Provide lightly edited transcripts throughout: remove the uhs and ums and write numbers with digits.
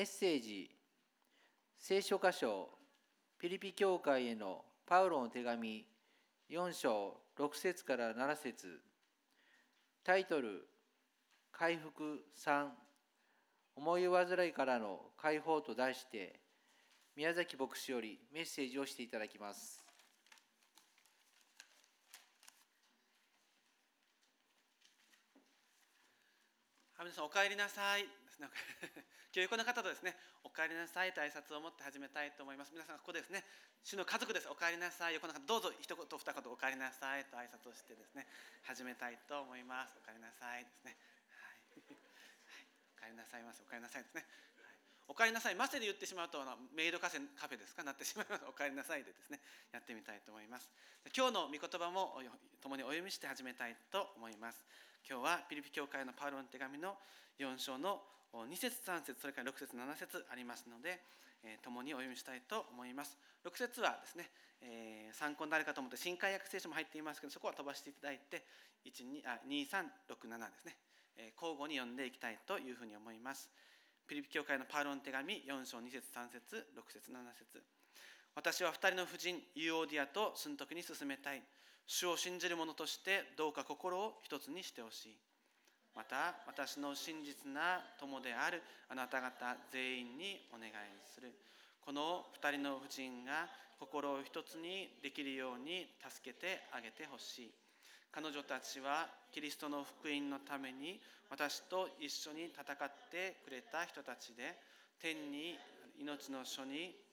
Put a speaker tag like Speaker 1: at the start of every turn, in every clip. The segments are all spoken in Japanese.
Speaker 1: メッセージ、聖書箇所、ピリピ教会へのパウロの手紙4章6節から7節、タイトル、回復3、思い煩いからの解放と題して、宮崎牧師よりメッセージをしていただきます。
Speaker 2: 皆さんお帰りなさいですね。今日横の方とですね、お帰りなさいと挨拶を持って始めたいと思います。皆さんここですね、主の家族です。お帰りなさい。横の方どうぞ一言二言お帰りなさいと挨拶をしてですね、始めたいと思います。お帰りなさいですね。はい、お帰りなさいませ。お帰りなさいですね。はい、お帰りなさいませで言ってしまうとメイドカフェですかなってしまいます。お帰りなさいでですね、やってみたいと思います。今日の御言葉も共にお読みして始めたいと思います。今日はピリピ教会のパウロの手紙の4章の2節3節それから6節7節ありますので、共にお読みしたいと思います。6節はですね、参考になるかと思って新海訳聖書も入っていますけど、そこは飛ばしていただいて2367ですね、交互に読んでいきたいというふうに思います。ピリピ教会のパウロの手紙4章2節3節6節7節、私は2人の婦人ユーオーディアと寸徳に進めたい。主を信じる者としてどうか心を一つにしてほしい。また私の真実な友であるあなた方全員にお願いする。この2人の婦人が心を一つにできるように助けてあげてほしい。彼女たちはキリストの福音のために私と一緒に戦ってくれた人たちで、天に命の書に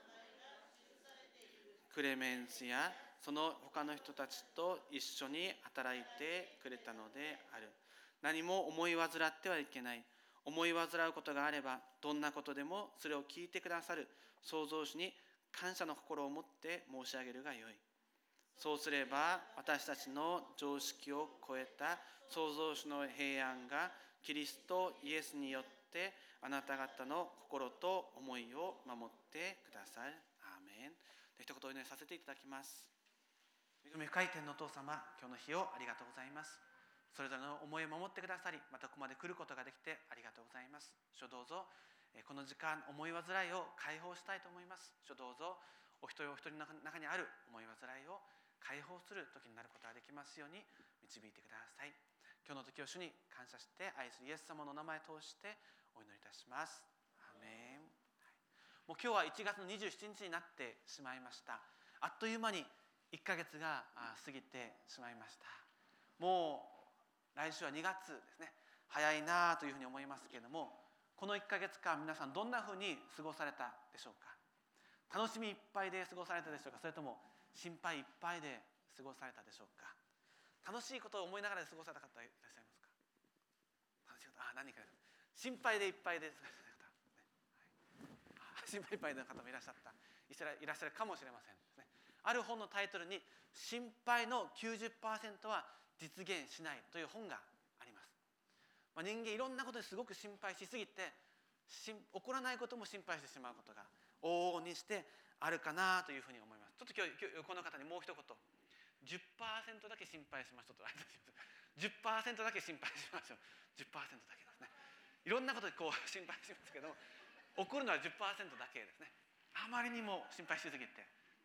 Speaker 2: クレメンスやその他の人たちと一緒に働いてくれたのである。何も思い煩ってはいけない。思い煩うことがあればどんなことでもそれを聞いてくださる創造主に感謝の心を持って申し上げるがよい。そうすれば私たちの常識を超えた創造主の平安がキリストイエスによってあなた方の心と思いを守ってくださる。アーメン。一言お祈りさせていただきます。恵み深い天のお父様、今日の日をありがとうございます。それぞれの思いを守ってくださり、またここまで来ることができてありがとうございます。主どうぞこの時間思い煩いを解放したいと思います。主どうぞお一人お一人の中にある思い煩いを解放する時になることができますように導いてください。今日の時を主に感謝して愛するイエス様の名前を通してお祈りいたします。アーメン。もう今日は1月の27日になってしまいました。あっという間に1ヶ月が過ぎてしまいました。もう来週は2月ですね。早いなというふうに思いますけれども、この1ヶ月間皆さんどんなふうに過ごされたでしょうか。楽しみいっぱいで過ごされたでしょうか、それとも心配いっぱいで過ごされたでしょうか。楽しいことを思いながら過ごされた方いらっしゃいますか。楽しいこと、何人か心配でいっぱいで過ごされた方、心配いっぱいの方もいらっしゃるかもしれませんですね。ある本のタイトルに心配の 90% は実現しないという本があります。人間いろんなことですごく心配しすぎて起こらないことも心配してしまうことが往々にしてあるかなというふうに思います。ちょっと今日この方にもう一言、10% だけ心配しましょうと挨拶します。10% だけ心配しましょう。10% だけですね。いろんなことで心配しますけど、起こるのは 10% だけですね。あまりにも心配しすぎて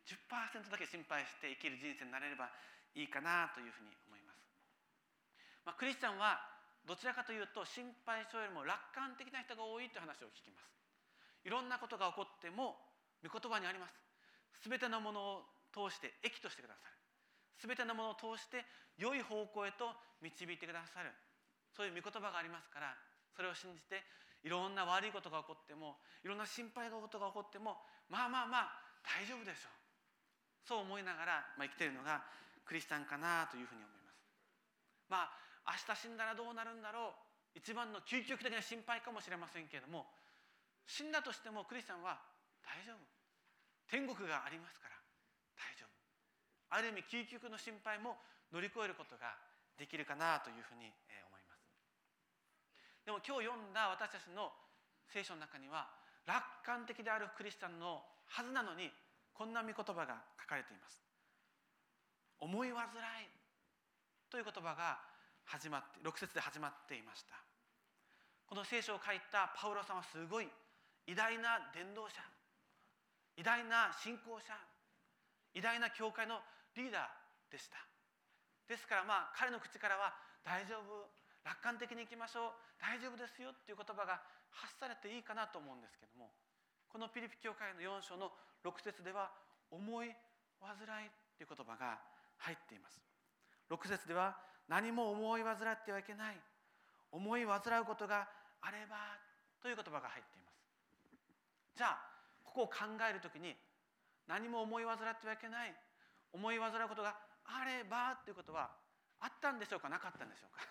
Speaker 2: 10% だけ心配して生きる人生になれればいいかなというふうに思います。クリスチャンはどちらかというと心配性よりも楽観的な人が多いという話を聞きます。いろんなことが起こっても御言葉にあります。すべてのものを通して益としてくださる。すべてのものを通して良い方向へと導いてくださる。そういう御言葉がありますから、それを信じていろんな悪いことが起こっても、いろんな心配なことが起こっても、まあ大丈夫でしょう。そう思いながら生きているのがクリスチャンかなというふうに思います。明日死んだらどうなるんだろう、一番の究極的な心配かもしれませんけれども、死んだとしてもクリスチャンは大丈夫、天国がありますから大丈夫。ある意味究極の心配も乗り越えることができるかなというふうに思います。でも今日読んだ私たちの聖書の中には楽観的であるクリスチャンのはずなのに、こんな御言葉が書かれています。思い煩いという言葉が6節で始まっていました。この聖書を書いたパウロさんはすごい偉大な伝道者、偉大な信仰者、偉大な教会のリーダーでした。ですから彼の口からは大丈夫、楽観的にいきましょう、大丈夫ですよっていう言葉が発されていいかなと思うんですけども、このピリピ教会の4章の6節では思い煩いという言葉が入っています。6節では何も思い煩ってはいけない、思い煩うことがあればという言葉が入っています。じゃあここを考えるときに、何も思い煩ってはいけない、思い煩うことがあればということはあったんでしょうか、なかったんでしょうか。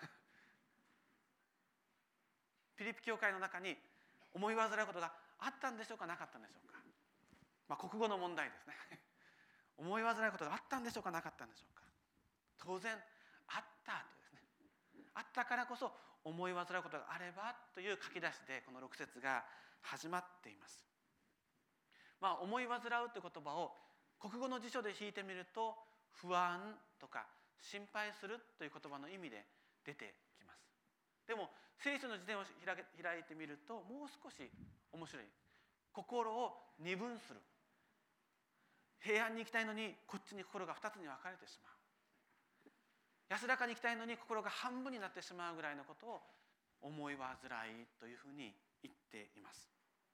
Speaker 2: ピリピ教会の中に思い煩うことがあったんでしょうか、なかったんでしょうか。国語の問題ですね。思い煩うことがあったんでしょうか、なかったんでしょうか。当然あったとですね。あったからこそ思い煩うことがあればという書き出しでこの6節が始まっています。思い煩うという言葉を国語の辞書で引いてみると、不安とか心配するという言葉の意味で出てきます。でも聖書の辞典を開いてみると、もう少し面白い。心を二分する。平安に行きたいのにこっちに心が2つに分かれてしまう。安らかに行きたいのに心が半分になってしまうぐらいのことを思い煩いというふうに言っています。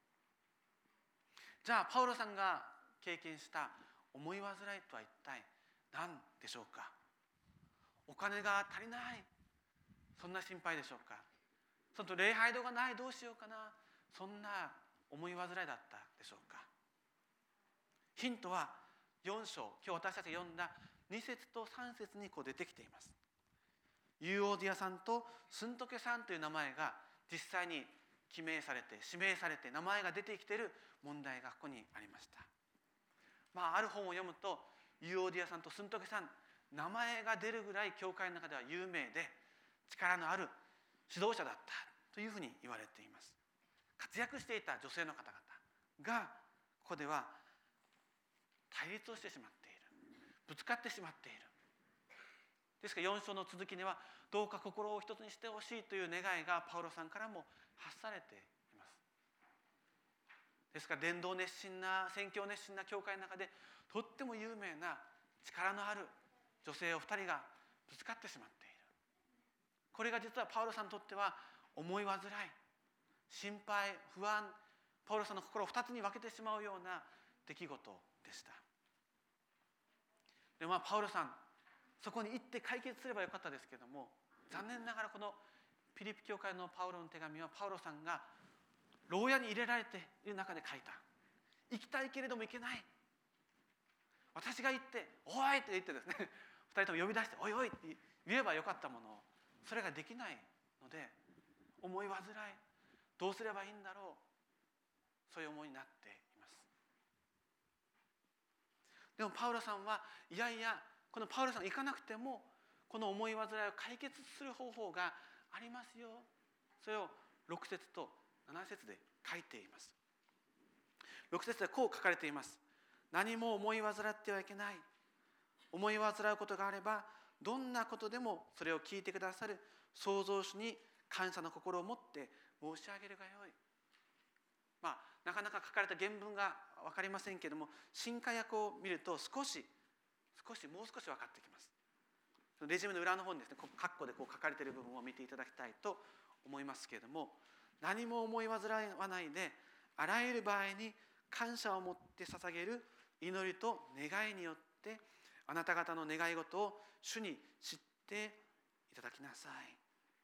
Speaker 2: じゃあパウロさんが経験した思い煩いとは一体何でしょうか。お金が足りない、そんな心配でしょうか。その礼拝堂がない、どうしようかな、そんな思い煩いだったでしょうか。ヒントは4章、今日私たちが読んだ2節と3節に出てきています。ユーオーディアさんとスントケさんという名前が実際に記名されて、指名されて名前が出てきている問題がここにありました。ある本を読むと、ユーオーディアさんとスントケさん、名前が出るぐらい教会の中では有名で力のある指導者だったというふうに言われています。活躍していた女性の方々がここでは対立をしてしまっている、ぶつかってしまっている。ですから4章の続きには、どうか心を一つにしてほしいという願いがパウロさんからも発されています。ですから伝道熱心な、宣教熱心な教会の中でとっても有名な力のある女性お二人がぶつかってしまっている。これが実はパウロさんにとっては思い煩い、心配、不安、パウロさんの心を2つに分けてしまうような出来事でした。でパウロさん、そこに行って解決すればよかったですけども、残念ながらこのピリピ教会のパウロの手紙は、パウロさんが牢屋に入れられている中で書いた。行きたいけれども行けない、私が行って「おい!」って言ってですね、2人とも呼び出して「おいおい!」って言えばよかったものを、それができないので思い煩い、どうすればいいんだろう、そういう思いになっています。でもパウロさんは、いやいや、このパウロさんが行かなくてもこの思い煩いを解決する方法がありますよ、それを6節と7節で書いています。6節でこう書かれています。何も思い煩ってはいけない、思い煩うことがあればどんなことでもそれを聞いてくださる創造主に感謝の心を持って申し上げるがよい。なかなか書かれた原文が分かりませんけれども、新化訳を見るともう少し分かってきます。レジュメの裏の方にですね、括弧で書かれている部分を見ていただきたいと思いますけれども、何も思い煩わないであらゆる場合に感謝を持って捧げる祈りと願いによってあなた方の願い事を主に知っていただきなさい。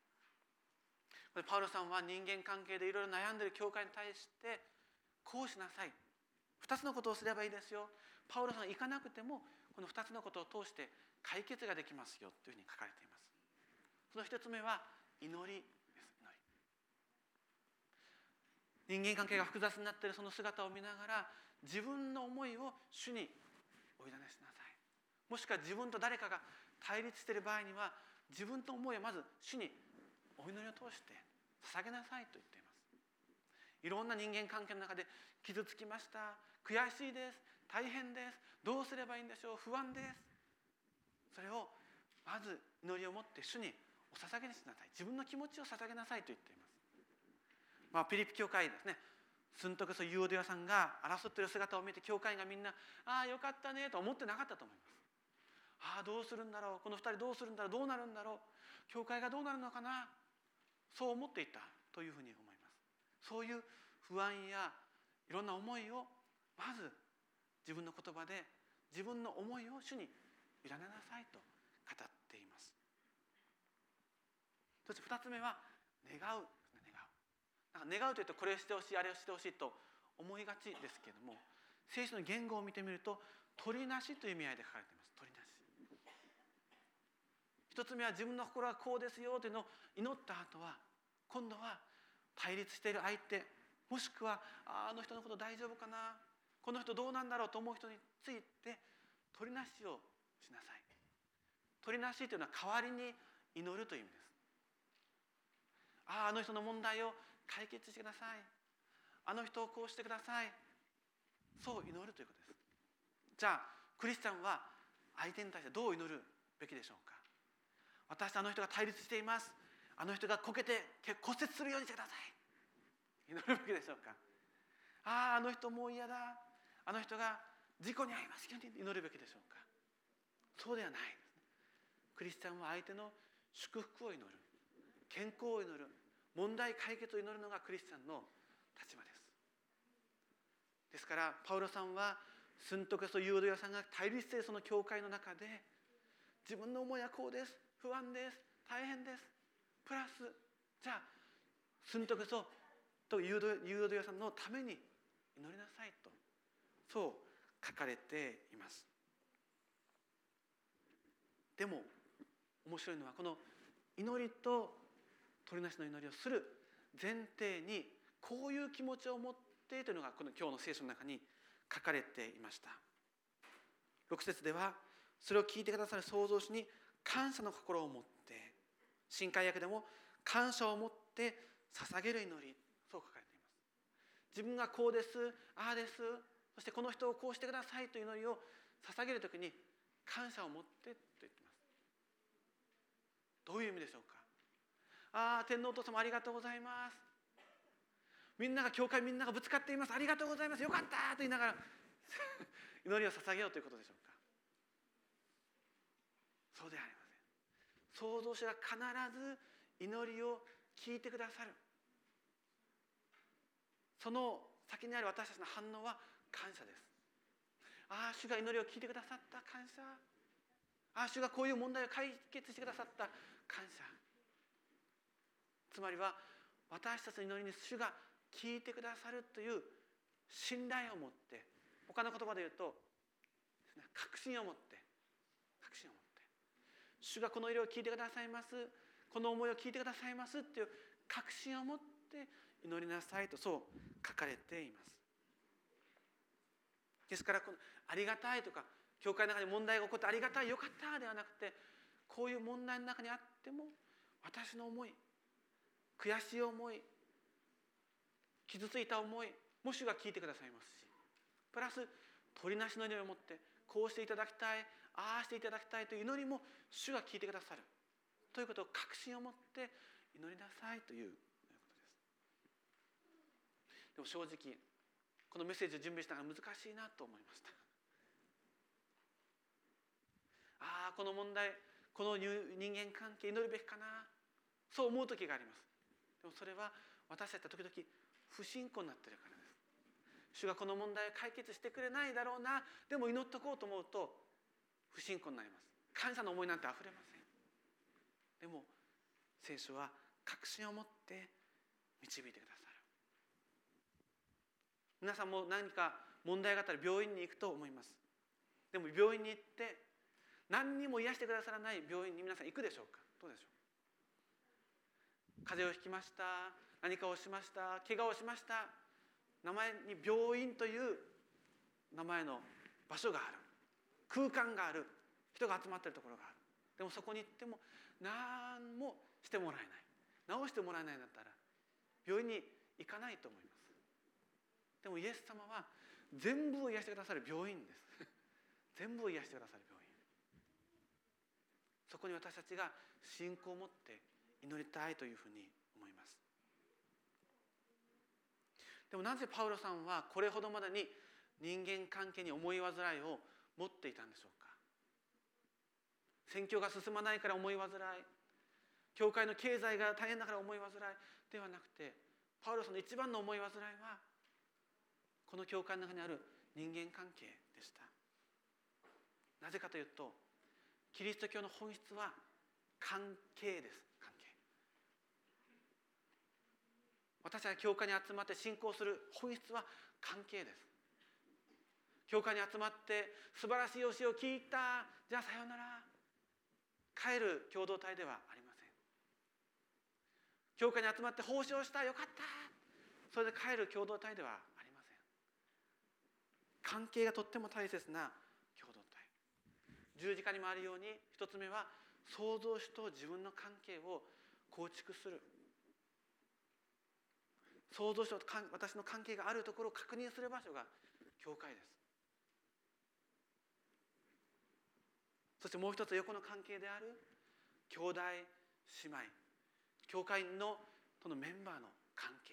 Speaker 2: パウロさんは人間関係でいろいろ悩んでいる教会に対してこうしなさい、2つのことをすればいいですよ、パウロさんが行かなくてもこの2つのことを通して解決ができますよというふうに書かれています。その1つ目は祈りです。人間関係が複雑になっているその姿を見ながら、自分の思いを主にお委ねしなさい。もしくは自分と誰かが対立している場合には、自分と思いをまず主にお祈りを通して捧げなさいと言っています。いろんな人間関係の中で傷つきました、悔しいです、大変です、どうすればいいんでしょう、不安です。それをまず祈りを持って主にお捧げにしなさい、自分の気持ちを捧げなさいと言っています。ピリピ教会ですね、 スントクソユーデヤさんが争っている姿を見て、教会がみんなああよかったねと思ってなかったと思います。ああどうするんだろう、この2人どうするんだろう、どうなるんだろう、教会がどうなるのかな、そう思っていたというふうに思います。そういう不安やいろんな思いをまず自分の言葉で自分の思いを主に委ねなさいと語っています。そして2つ目は願う。願うというとこれをしてほしいあれをしてほしいと思いがちですけれども、聖書の言語を見てみると取りなしという意味合いで書かれています。取りなし。一つ目は自分の心はこうですよというのを祈った後は、今度は対立している相手、もしくはあの人のこと大丈夫かな、この人どうなんだろうと思う人について取りなしをしなさい。取りなしというのは代わりに祈るという意味です。あの人の問題を解決してください、あの人をこうしてください、そう祈るということです。じゃあクリスチャンは相手に対してどう祈るべきでしょうか。私とあの人が対立しています、あの人がこけて骨折するようにしてください、祈るべきでしょうか。あの人もう嫌だ、あの人が事故に遭いますように祈るべきでしょうか。そうではないですね。クリスチャンは相手の祝福を祈る、健康を祈る、問題解決を祈るのがクリスチャンの立場です。ですからパウロさんはスントケソユードヤさんが対立しているその教会の中で、自分の思いはこうです、不安です、大変です、プラスじゃあスントケソとユードヤさんのために祈りなさいと、そう書かれています。でも面白いのは、この祈りと取りなしの祈りをする前提にこういう気持ちを持ってというのがこの今日の聖書の中に書かれていました。6節では、それを聞いてくださる創造主に感謝の心を持って、新海訳でも感謝を持って捧げる祈り、そう書かれています。自分がこうです、ああです、そしてこの人をこうしてくださいという祈りを捧げるときに感謝を持ってと言っています。どういう意味でしょうか。天皇お父様ありがとうございます、みんなが教会みんながぶつかっています、ありがとうございます、よかったと言いながら祈りを捧げようということでしょうか。そうではありません。創造主が必ず祈りを聞いてくださる。その先にある私たちの反応は感謝です。主が祈りを聞いてくださった、感謝。主がこういう問題を解決してくださった、感謝。つまりは私たちの祈りに主が聞いてくださるという信頼を持って、他の言葉で言うと確信を持って、主がこの祈りを聞いてくださいます、この思いを聞いてくださいますという確信を持って祈りなさいと、そう書かれています。ですからこのありがたいとか、教会の中で問題が起こってありがたい、よかったではなくて、こういう問題の中にあっても私の思い、悔しい思い、傷ついた思いも主が聞いてくださいますし、プラス取りなしの祈りを持って、こうしていただきたい、ああしていただきたいという祈りも主が聞いてくださるということを確信を持って祈りなさいということです。でも正直このメッセージを準備したのが難しいなと思いました。この問題、この人間関係祈るべきかな、そう思う時があります。でもそれは私たちは時々不信仰になっているからです。主がこの問題を解決してくれないだろうな、でも祈っとこうと思うと不信仰になります。感謝の思いなんてあふれません。でも聖書は確信を持って導いてくださる。皆さんも何か問題があったら病院に行くと思います。でも病院に行って何にも癒してくださらない病院に皆さん行くでしょうか。どうでしょう。風邪をひきました、何かをしました、怪我をしました、名前に病院という名前の場所がある、空間がある、人が集まっているところがある。でもそこに行っても何もしてもらえない、治してもらえないんだったら病院に行かないと思います。でもイエス様は全部を癒してくださる病院です全部を癒してくださる病院。そこに私たちが信仰を持って祈りたいというふうに思います。 でもなぜパウロさんはこれほどまでに人間関係に思い煩いを持っていたんでしょうか。宣教が進まないから思い煩い、教会の経済が大変だから思い煩いではなくて、パウロさんの一番の思い煩いはこの教会の中にある人間関係でした。なぜかというと、キリスト教の本質は関係です。関係。私たちが教会に集まって信仰する本質は関係です。教会に集まって素晴らしい教えを聞いた、じゃあさようなら、帰る共同体ではありません。教会に集まって奉仕をした、よかった、それで帰る共同体ではありません。関係がとっても大切な共同体。十字架にもあるように、一つ目は創造主と自分の関係を構築する。創造主と私の関係があるところを確認する場所が教会です。そしてもう一つ、横の関係である兄弟姉妹、教会のとのメンバーの関係、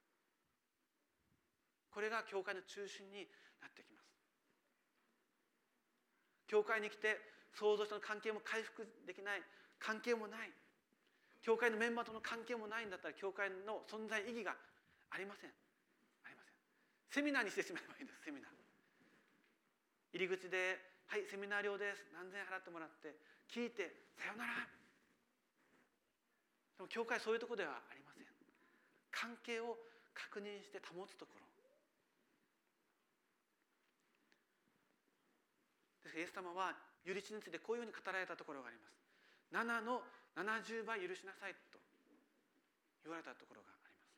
Speaker 2: これが教会の中心になってきます。教会に来て創造主との関係も回復できない、関係もない、教会のメンバーとの関係もないんだったら、教会の存在意義がありません。ありません。セミナーにしてしまえばいいんです。セミナー、入り口で、はい、セミナー料です、何千円払ってもらって聞いてさよなら。でも教会はそういうところではありません。関係を確認して保つところです。イエス様は許しについてこういうふうに語られたところがあります。7の70倍許しなさいと言われたところがあります。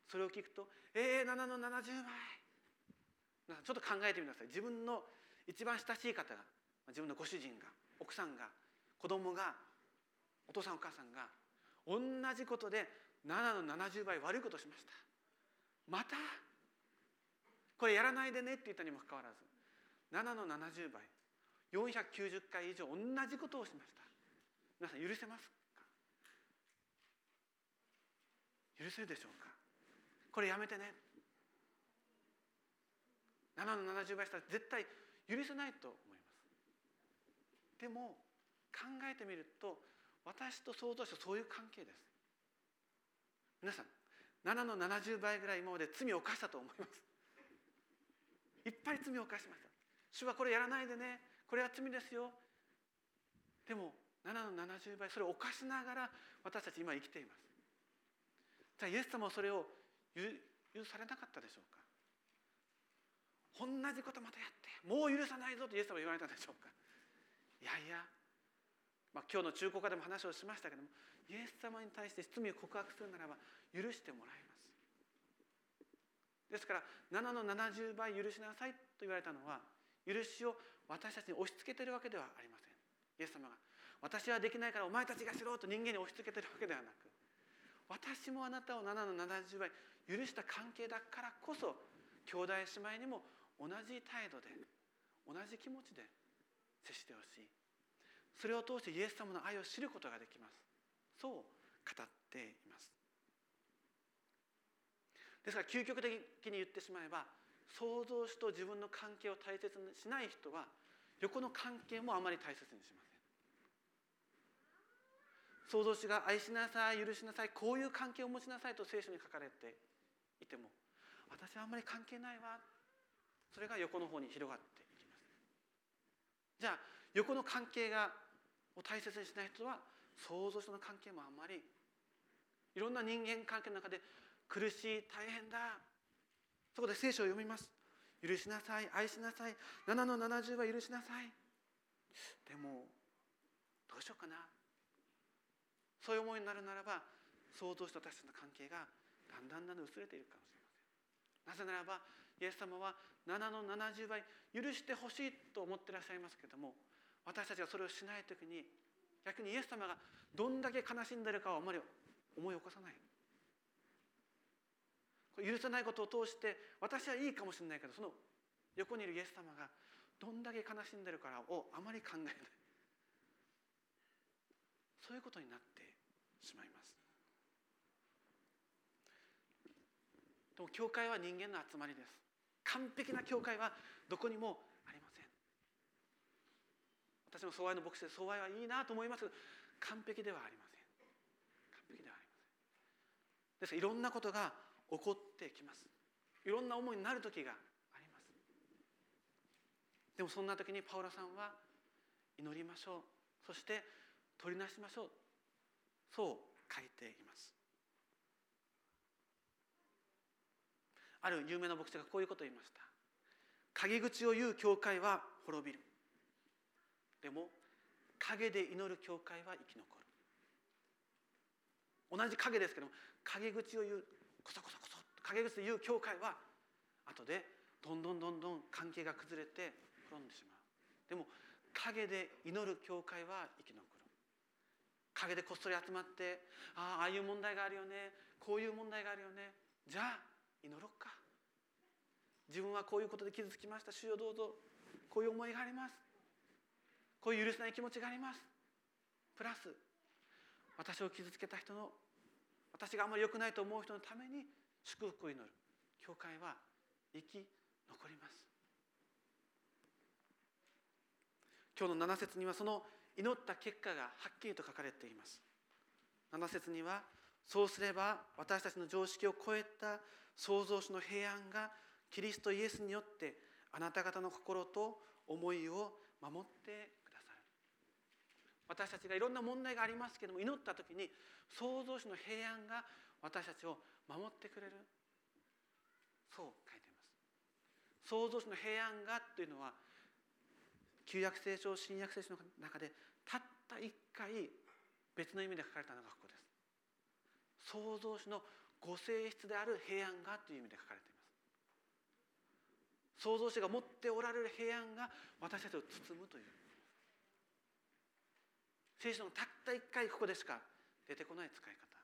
Speaker 2: それを聞くと、7の70倍、皆さんちょっと考えてみなさい。自分の一番親しい方が、自分のご主人が、奥さんが、子供が、お父さんお母さんが同じことで7の70倍悪いことをしました。またこれやらないでねって言ったにもかかわらず、7の70倍490回以上同じことをしました。皆さん許せますか？許せるでしょうか？これやめてね、7の70倍したら絶対許せないと思います。でも考えてみると、私と創造主はそういう関係です。皆さん7の70倍ぐらい今まで罪を犯したと思います。いっぱい罪を犯しました。主はこれやらないでね、これは罪ですよ。でも7の70倍それを犯しながら私たち今生きています。じゃあイエス様はそれを許されなかったでしょうか？同じことまたやってもう許さないぞとイエス様は言われたでしょうか？いやいや、今日の中古科でも話をしましたけども、イエス様に対して罪を告白するならば許してもらいます。ですから7の70倍許しなさいと言われたのは、許しを私たちに押し付けているわけではありません。イエス様が私はできないからお前たちがしろと人間に押し付けているわけではなく、私もあなたを7の70倍許した関係だからこそ、兄弟姉妹にも同じ態度で同じ気持ちで接してほしい。それを通してイエス様の愛を知ることができます。そう語っています。ですから究極的に言ってしまえば、創造主と自分の関係を大切にしない人は横の関係もあまり大切にしません。創造主が愛しなさい、許しなさい、こういう関係を持ちなさいと聖書に書かれていても、私はあんまり関係ないわ、それが横の方に広がっていきます。じゃあ横の関係を大切にしない人は、創造主の関係もあんまり、いろんな人間関係の中で苦しい、大変だ、そこで聖書を読みます。許しなさい、愛しなさい、7の70は許しなさい。でもどうしようかな、そういう思いになるならば、創造主と私たちの関係がだんだん薄れているかもしれません。なぜならばイエス様は7の70倍許してほしいと思っていらっしゃいますけれども、私たちがそれをしないときに、逆にイエス様がどんだけ悲しんでいるかをあまり思い起こさない。許さないことを通して私はいいかもしれないけど、その横にいるイエス様がどんだけ悲しんでいるかをあまり考えない、そういうことになってしまいます。でも教会は人間の集まりです。完璧な教会はどこにもありません。私も相愛の牧師で相愛はいいなと思いますけど、完璧ではありません。完璧ではありません。ですからいろんなことが起こってきます。いろんな思いになる時があります。でもそんな時にパウロさんは祈りましょう、そして取りなしましょう、そう書いています。ある有名な牧師がこういうことを言いました。陰口を言う教会は滅びる。でも陰で祈る教会は生き残る。同じ影ですけども、陰口を言う、こそこそこそ陰口で言う教会は後でどんどん関係が崩れて滅んでしまう。でも陰で祈る教会は生き残る。陰でこっそり集まって、ああいう問題があるよね、こういう問題があるよね、じゃあ祈ろうか、自分はこういうことで傷つきました、主よどうぞ、こういう思いがあります、こういう許せない気持ちがあります、プラス私を傷つけた人の、私があまり良くないと思う人のために祝福を祈る教会は生き残ります。今日の7節にはその祈った結果がはっきりと書かれています。7節には、そうすれば私たちの常識を超えた創造主の平安がキリストイエスによってあなた方の心と思いを守ってくださる。私たちがいろんな問題がありますけれども、祈った時に創造主の平安が私たちを守ってくれる、そう書いています。創造主の平安がというのは旧約聖書、新約聖書の中でたった一回別の意味で書かれたのがここです。創造主のご性質である平安がという意味で書かれています。創造主が持っておられる平安が私たちを包むという、聖書のたった一回ここでしか出てこない使い方。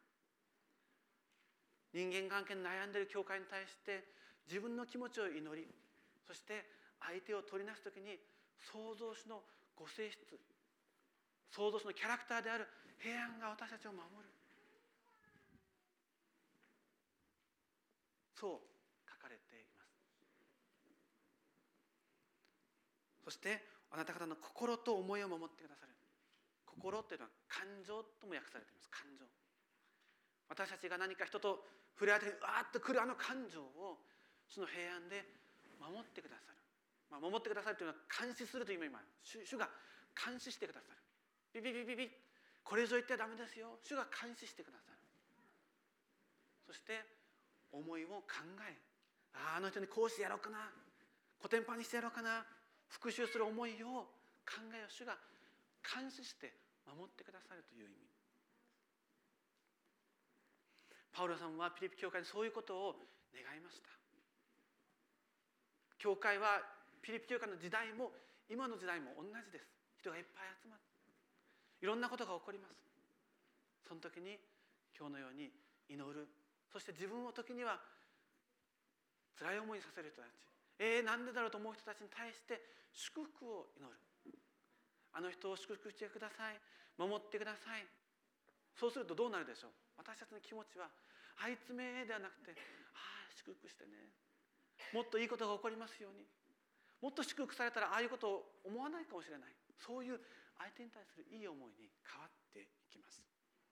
Speaker 2: 人間関係に悩んでいる教会に対して自分の気持ちを祈り、そして相手を取りなすときに創造主のご性質、創造主のキャラクターである平安が私たちを守る、そう書かれています。そしてあなた方の心と思いを守ってくださる。心というのは感情とも訳されています。感情、私たちが何か人と触れ合う時にわーっと来るあの感情をその平安で守ってくださる。守ってくださるというのは監視するという意味もある。主が監視してくださる。ビビビビビ、これ以上言ってはダメですよ。主が監視してくださる。そして思いを考え、あの人にこうしてやろうかな、コテンパンにしてやろうかな、復讐する思いを考えを主が監視して守ってくださるという意味。パウロさんはピリピ教会にそういうことを願いました。教会はピリピ教会の時代も今の時代も同じです。人がいっぱい集まる、いろんなことが起こります。その時に今日のように祈る、そして自分を時には辛い思いさせる人たち、なんでだろうと思う人たちに対して祝福を祈る。あの人を祝福してください、守ってください。そうするとどうなるでしょう。私たちの気持ちはあいつめではなくて、祝福してね、もっといいことが起こりますように、もっと祝福されたらああいうことを思わないかもしれない、そういう相手に対するいい思いに変わっていきます。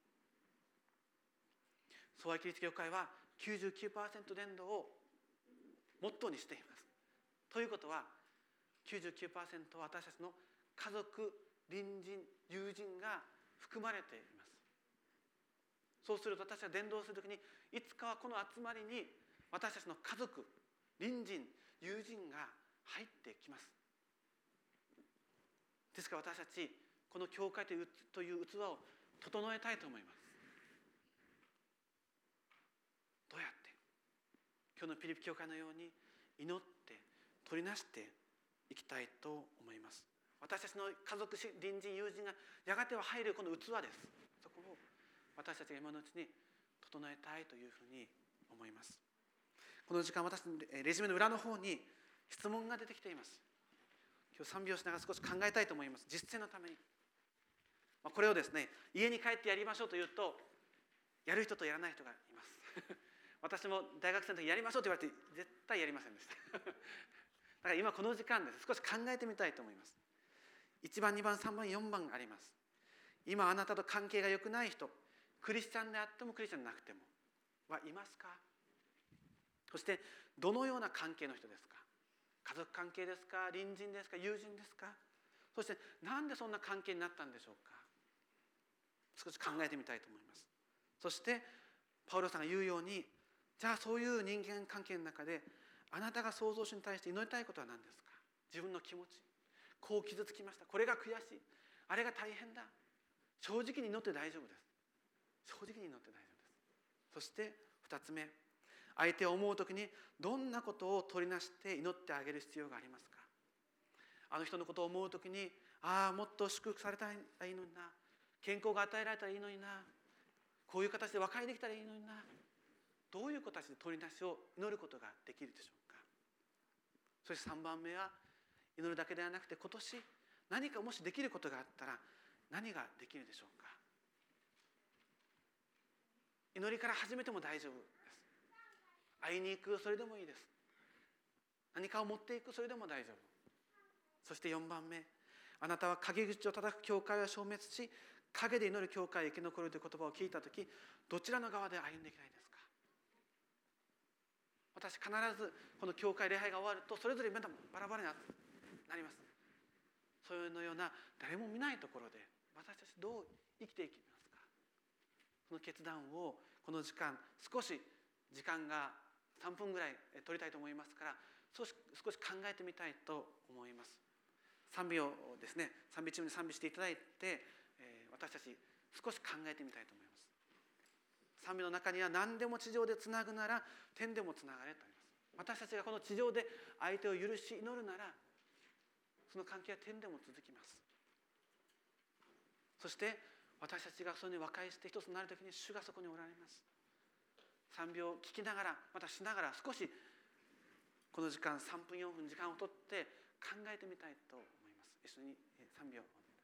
Speaker 2: 相愛キリスト教会は 99% 伝道をモットーにしています。ということは 99% 私たちの家族、隣人、友人が含まれています。そうすると私は伝道するときにいつかはこの集まりに私たちの家族、隣人、友人が入ってきます。ですから私たちこの教会という器を整えたいと思います。どうやって今日のピリピ教会のように祈って取りなしていきたいと思います。私たちの家族、隣人、友人がやがては入るこの器です。そこを私たちが今のうちに整えたいというふうに思います。この時間、私のレジュメの裏の方に質問が出てきています。今日3秒しながら少し考えたいと思います。実践のために。これをですね、家に帰ってやりましょうというと、やる人とやらない人がいます。 私も大学生の時やりましょうと言われて絶対やりませんでしただから今この時間です少し考えてみたいと思います。1番2番3番4番あります。今あなたと関係が良くない人、クリスチャンであってもクリスチャンでなくてもはいますか？そしてどのような関係の人ですか？家族関係ですか？隣人ですか？友人ですか？そしてなんでそんな関係になったんでしょうか？少し考えてみたいと思います。そしてパウロさんが言うように、じゃあそういう人間関係の中であなたが創造主に対して祈りたいことは何ですか？自分の気持ち、こう傷つきました、これが悔しい、あれが大変だ、正直に祈って大丈夫です。正直に祈って大丈夫です。そして2つ目、相手を思うときにどんなことを取りなして祈ってあげる必要がありますか？あの人のことを思うときに、もっと祝福されたらいいのにな、健康が与えられたらいいのにな、こういう形で和解できたらいいのにな、どういう形で取りなしを祈ることができるでしょうか？そして3番目は、祈るだけではなくて今年何かもしできることがあったら何ができるでしょうか？祈りから始めても大丈夫です。会いに行く、それでもいいです。何かを持っていく、それでも大丈夫。そして4番目、あなたは陰口を叩く教会を消滅し、陰で祈る教会へ生き残るという言葉を聞いたとき、どちらの側で歩んでいきたいですか？私必ずこの教会礼拝が終わるとそれぞれまたバラバラになります。そういうのような誰も見ないところで私たちどう生きていきますか？その決断をこの時間、少し時間が3分ぐらい取りたいと思いますから、少し考えてみたいと思います。賛美をですね、賛美チームに賛美していただいて、私たち少し考えてみたいと思います。賛美の中には何でも地上でつなぐなら天でもつながれとあります。私たちがこの地上で相手を許し祈るなら、その関係は天でも続きます。そして私たちがそれに和解して一つになるときに主がそこにおられます。賛美を聞きながら、またしながら、少しこの時間3分4分時間をとって考えてみたいと思います。一緒に賛美をお願いし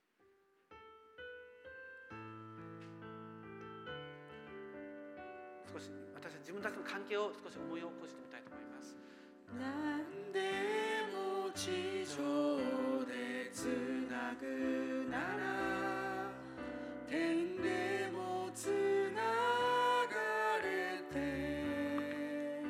Speaker 2: ます。少し私たち自分たちの関係を少し思い起こしてみたいと思います。
Speaker 3: 何でも地上でつなぐなら天でもつながれて、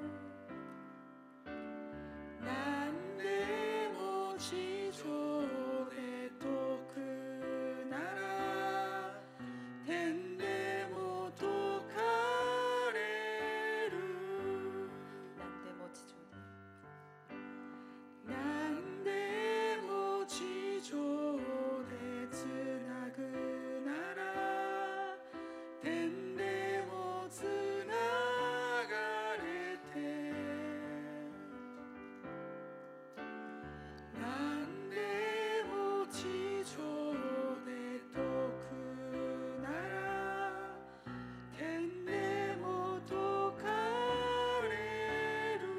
Speaker 3: 何でも地上で解くなら天でも解かれる。何でも地上で、何でも地上でつなぐなら天でもつながれて、何でも地上で解くなら天でも解かれる。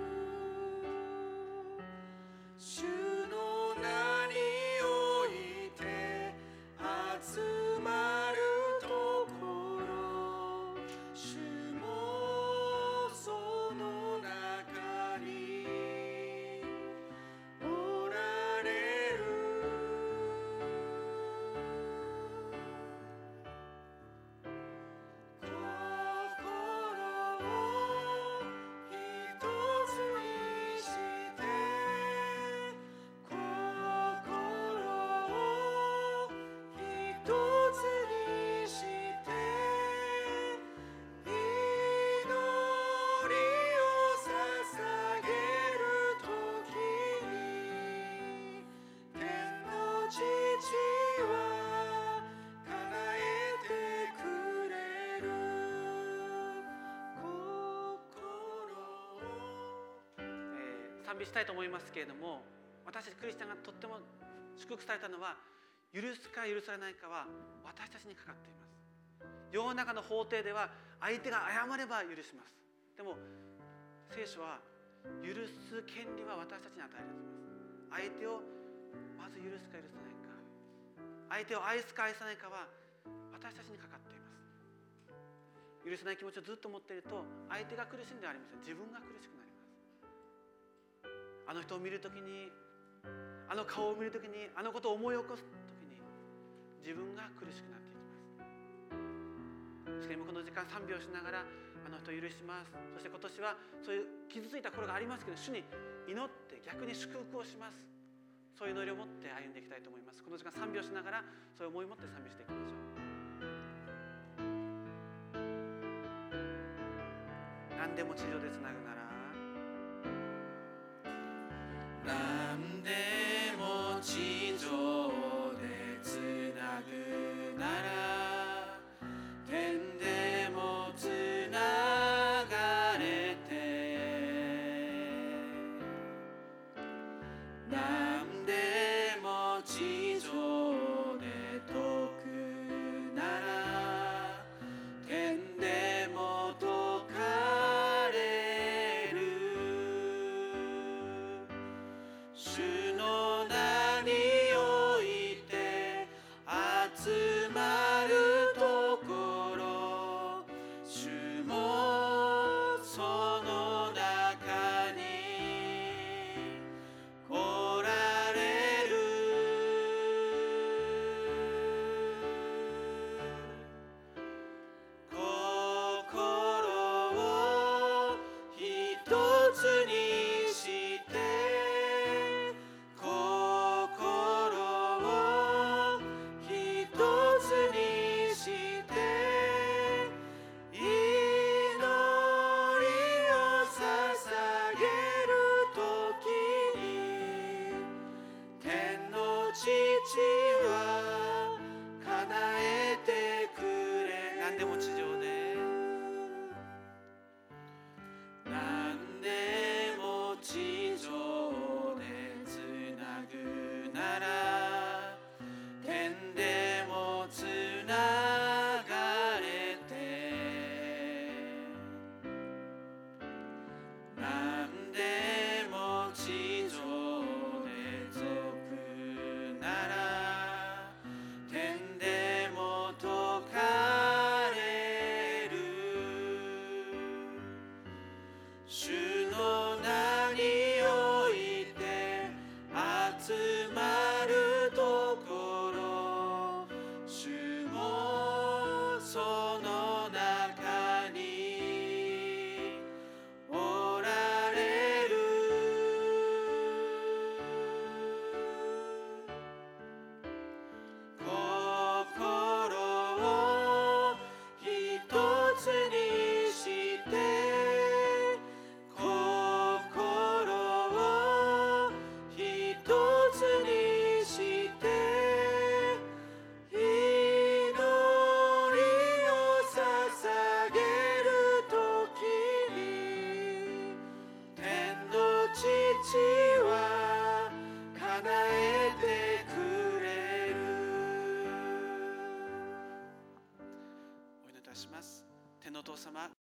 Speaker 3: 主の名において集まるところ、主もその中におられる。心を一つにして心を一つにして祈りを捧げるときに天の父は叶えてくれる。
Speaker 2: 賛美したいと思いますけれども、私たちクリスチャンがとっても祝福されたのは、許すか許されないかは私たちにかかっています。世の中の法廷では相手が謝れば許します。でも聖書は許す権利は私たちに与えられています。相手をまず許すか許さないか、相手を愛すか愛さないかは私たちにかかっています。 許せない気持ちをずっと持っていると、相手が苦しんではありません。自分が苦しくなります。あの人を見るときに、あの顔を見るときに、あのことを思い起こすときに、自分が苦しくなっていきます。しかしこの時間賛美をしながら、あの人を許します。そして今年はそういう傷ついた頃がありますけど、主に祈って逆に祝福をします。そういう祈りを持って歩んでいきたいと思います。この時間賛美をしながら、そういう思いを持って賛美していきましょう。何でも地上でつなぐなら、
Speaker 3: 何でも地上でつなぐなら、天でもつながれて、何でも地上で解くなら、天でも解かれる。主の名において集まるところ、主もその中におられる。心を一つにして心を一つにして祈りを捧げるときに、天の父は叶えてくれ。
Speaker 2: 何でも地上で、
Speaker 3: 何でも地上でつなぐなら、天でもつながれて、何でも地上で解くなら、天でも解かれる。主の名において集まるところ、主もその中におられる。心を一つにして心を一つにして祈りを捧げるときに、天の父は叶えてくれる。
Speaker 2: お祈りいたします。天のお父様、